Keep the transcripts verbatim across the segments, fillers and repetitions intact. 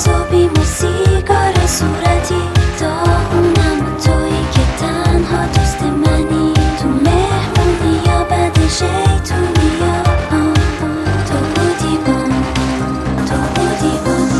صبحی موسیقار صورتی داغونم و تویی که تنها دوست منی تو مهمونی یا بد شیطونی یا تو بودی بام تو بودی بام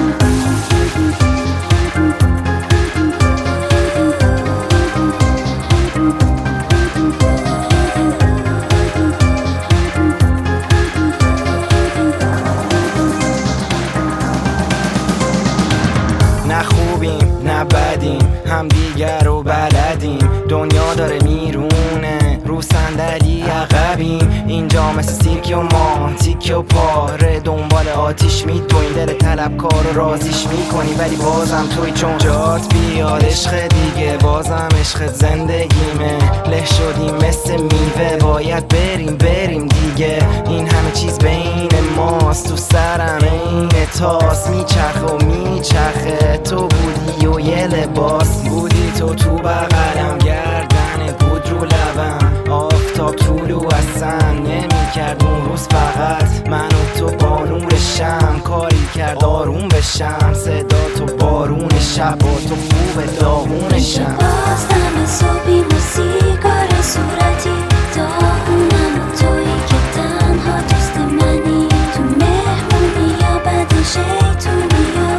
نه خوبیم نه بدیم هم دیگر رو بلدیم دنیا داره میرونه رو صندلی عقبیم اینجا مثل سیرکی و ما تیکه و پاره دنبال آتیش میدویم دل طلبکار رو رازیش میکنی ولی بازم توی چون جات بیاد عشق دیگه بازم عشق زندگیمه له شدیم مثل میوه باید بریم بریم دیگه این همه چیز بین ماست تو سرم این تاس میچرخه و میچرخه تو بودی و یه لباس بودی تو تو بغلم گردنت بود رو لبم آفتاب طولو اصلا نمی کرد اون روز فقط من و تو با نور شم کاری کرد آروم بشم صدا تو بارون شب با تو خوب داغون شم باز دم صبحی موسیقار صورتی داغونم و تویی که تنها دوست منی تو مهمونی یا بد شیطونی یا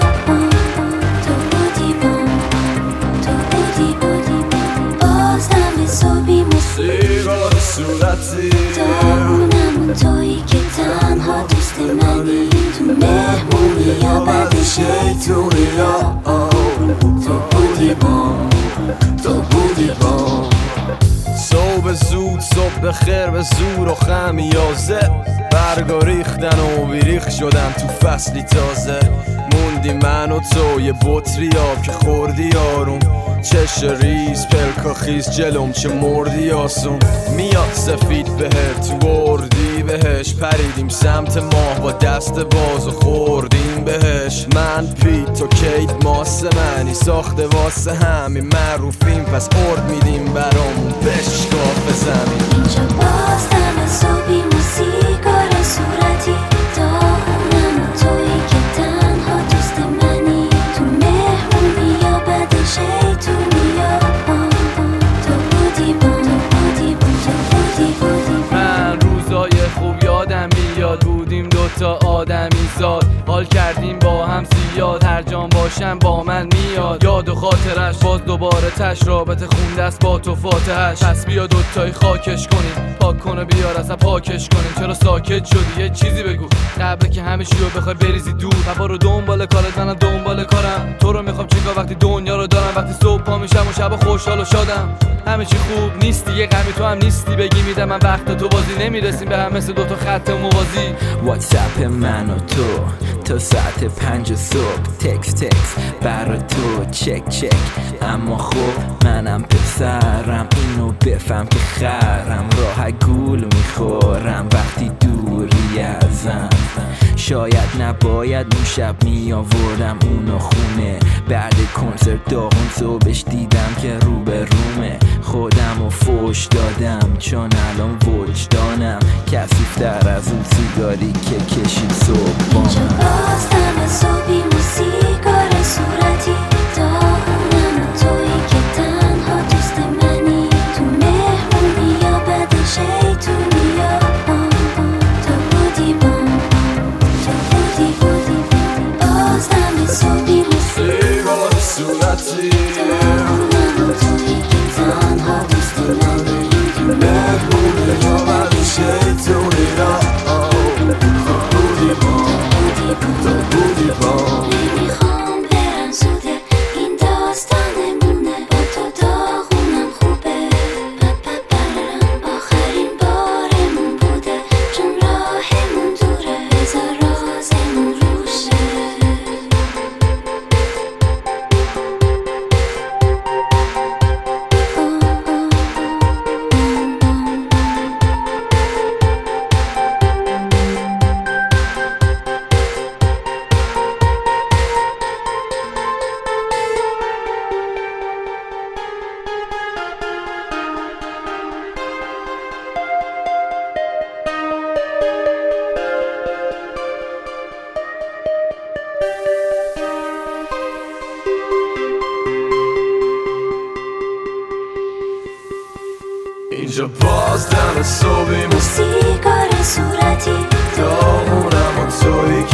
تو بودی بام تو بودی بودی باز دم صبحی موسیقار صورتی داغونم و تویی که تنها دوست منی تو مهمونی یا بد شیطونی یا تو بودی بام تو بودی بام صبح زود صبح بخیر به زور و خمیازه برگا ریختن و بیریخ شدن تو فصلی تازه موندی من و تو یه بطری آب که خوردی آروم چش ریز پلکا خیز جلوم چه مردی آسون میاد سفید بهت تو اردی بهش پریدیم سمت ماه با دست باز و خوردیم بهش من پیت تو کیت ماسه منی ساخته واسه همین معروفیم پس ارد میدیم برامون بشکاف زمین اینجا باز دم صبحی موسیقار صورتی داغونم و تویی که تنها دوست منی تو مهمونی یا بد شیطونی یا تو بودی بام تو بودی بام تو بودی بودی من روزای خوب یادم میاد بودیم دوتا آدمی زاد حال کردیم با هم زیاد هر جان باشم با من میاد یاد و خاطرش باز دوباره تش رابطه خونده است با تو فاتحش پس بیا دوتایی خاکش کنیم پاک کنه بیار اصلا پاکش کنیم چرا ساکت شدی یه چیزی بگو قبل که همه چی رو بخوای بریزی دور و برو دنبال کارت منم دنبال کارم تو رو میخوام چیکار وقتی دنیا رو دارم وقتی صبح پا میشم و شب خوشحال و شادم همه چی خوب نیستی یه غمی تو هم نیستی بگی میدم من وقت تو بازی نمیرسیم به هم مثل دوتا خط موازی واتساپ من و تو تا ساعت پنج صبح تکس تکس برا تو چک چک اما خب منم پسرم اینو بفهم که خرم راه گول میخورم وقتی دوری ازم شاید نباید اون شب میآوردم اونو خونه بعد کنسرت داغون صبحش دیدم که رو به رومه خودم و فوش دادم چون الان وجدانم کثیف‌تر از اون سیگاری که کشید صبح با اینجا من باز دم صبحی موسیقار صورتی داغونم و تویی که تنها دوست منی تو مهمونی یا بد شیطونی یا تو بودی بام تو بودی بودی باز دم صبحی موسیقار صورتی داغونم و تویی که تنها دوست منی تو مهمونی یا بد شیطونی یا تو بودی بام تو بودی بام نمیخوام برم زوده این داستانمونه با تو داغونم خوبه آخرین بارمون بوده چون راهمون دوره بذار رازمون روشه اینجا باز دم صبحیم با سیگار صورتی داغونم و تویی